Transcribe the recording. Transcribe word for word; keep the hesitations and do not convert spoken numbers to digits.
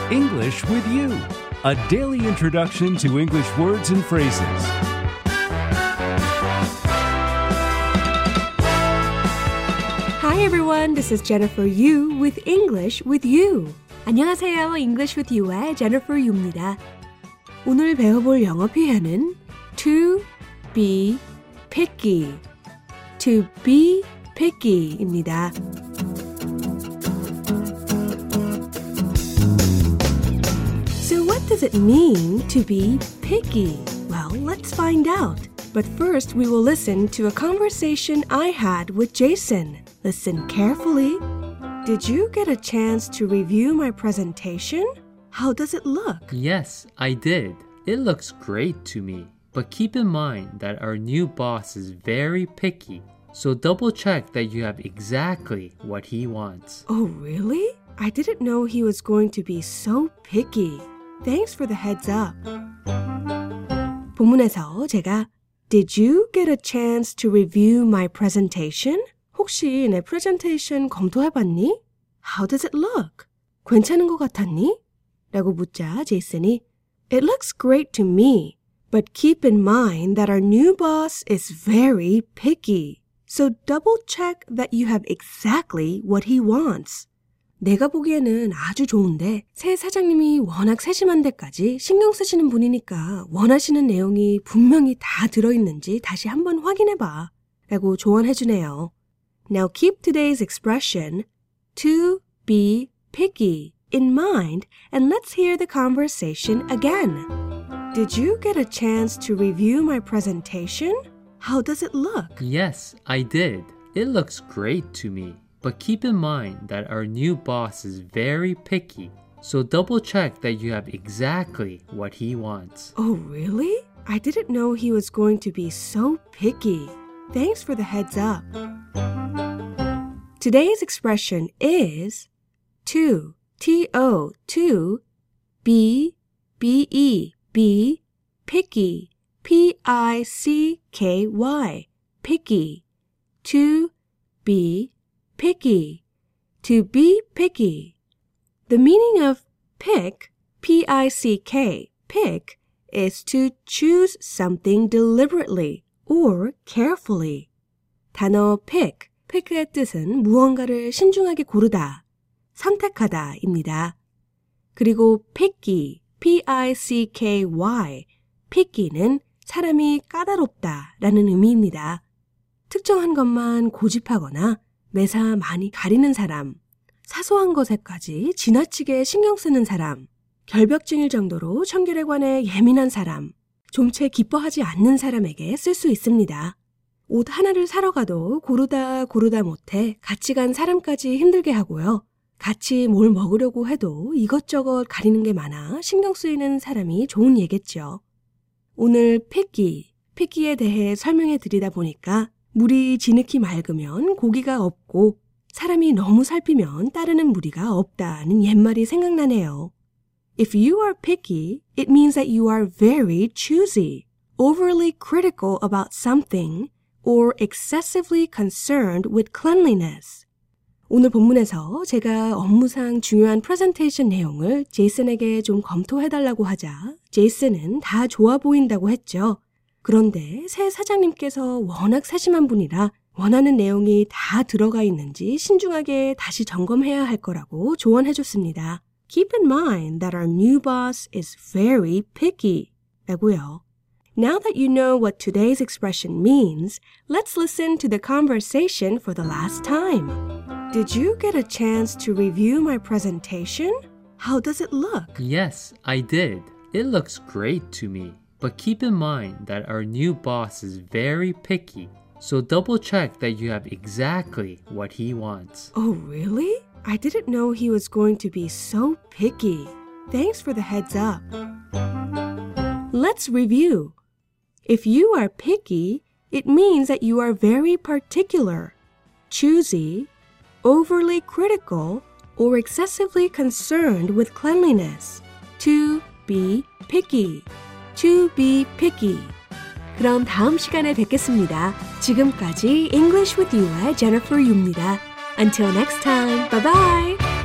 English with You, a daily introduction to English words and phrases. Hi everyone, this is Jennifer Yu with English with You. 안녕하세요, English with You의 Jennifer Yu입니다. 오늘 배워볼 영어 표현은 to be picky, to be picky입니다. So what does it mean to be picky? Well, let's find out. But first, we will listen to a conversation I had with Jason. Listen carefully. Did you get a chance to review my presentation? How does it look? Yes, I did. It looks great to me. But keep in mind that our new boss is very picky. So double check that you have exactly what he wants. Oh, really? I didn't know he was going to be so picky. Thanks for the heads up. 본문에서 제가 Did you get a chance to review my presentation? 혹시 내 프레젠테이션 검토해봤니? How does it look? 괜찮은 것 같았니? 라고 묻자 제이슨이 It looks great to me, but keep in mind that our new boss is very picky. So double check that you have exactly what he wants. 내가 보기에는 아주 좋은데 새 사장님이 워낙 세심한 데까지 신경 쓰시는 분이니까 원하시는 내용이 분명히 다 들어있는지 다시 한번 확인해봐. 라고 조언해주네요. Now keep today's expression to be picky in mind and let's hear the conversation again. Did you get a chance to review my presentation? How does it look? Yes, I did. It looks great to me. But keep in mind that our new boss is very picky. So double check that you have exactly what he wants. Oh, really? I didn't know he was going to be so picky. Thanks for the heads up. Today's expression is to, T O, to, be, B E, be, picky, P I C K Y, picky, to be picky, to be picky. The meaning of pick, P I C K, pick, is to choose something deliberately or carefully. 단어 pick, pick의 뜻은 무언가를 신중하게 고르다, 선택하다입니다. 그리고 picky, P I C K Y, picky는 사람이 까다롭다라는 의미입니다. 특정한 것만 고집하거나 매사 많이 가리는 사람, 사소한 것에까지 지나치게 신경 쓰는 사람, 결벽증일 정도로 청결에 관해 예민한 사람, 좀채 기뻐하지 않는 사람에게 쓸 수 있습니다. 옷 하나를 사러 가도 고르다 고르다 못해 같이 간 사람까지 힘들게 하고요. 같이 뭘 먹으려고 해도 이것저것 가리는 게 많아 신경 쓰이는 사람이 좋은 예겠죠. 오늘 picky, picky에 대해 설명해 드리다 보니까 물이 지느키 맑으면 고기가 없고 사람이 너무 살피면 따르는 무리가 없다는 옛말이 생각나네요. If you are picky, it means that you are very choosy, overly critical about something, or excessively concerned with cleanliness. 오늘 본문에서 제가 업무상 중요한 프레젠테이션 내용을 제이슨에게 좀 검토해달라고 하자 제이슨은 다 좋아 보인다고 했죠. 그런데 새 사장님께서 워낙 세심한 분이라 원하는 내용이 다 들어가 있는지 신중하게 다시 점검해야 할 거라고 조언해줬습니다. Keep in mind that our new boss is very picky 라고요. Now that you know what today's expression means, let's listen to the conversation for the last time. Did you get a chance to review my presentation? How does it look? Yes, I did. It looks great to me. But keep in mind that our new boss is very picky. So double check that you have exactly what he wants. Oh, really? I didn't know he was going to be so picky. Thanks for the heads up. Let's review. If you are picky, it means that you are very particular, choosy, overly critical, or excessively concerned with cleanliness. To be picky. To be picky. 그럼 다음 시간에 뵙겠습니다. 지금까지 English with You의 Jennifer Yu입니다. Until next time, bye bye!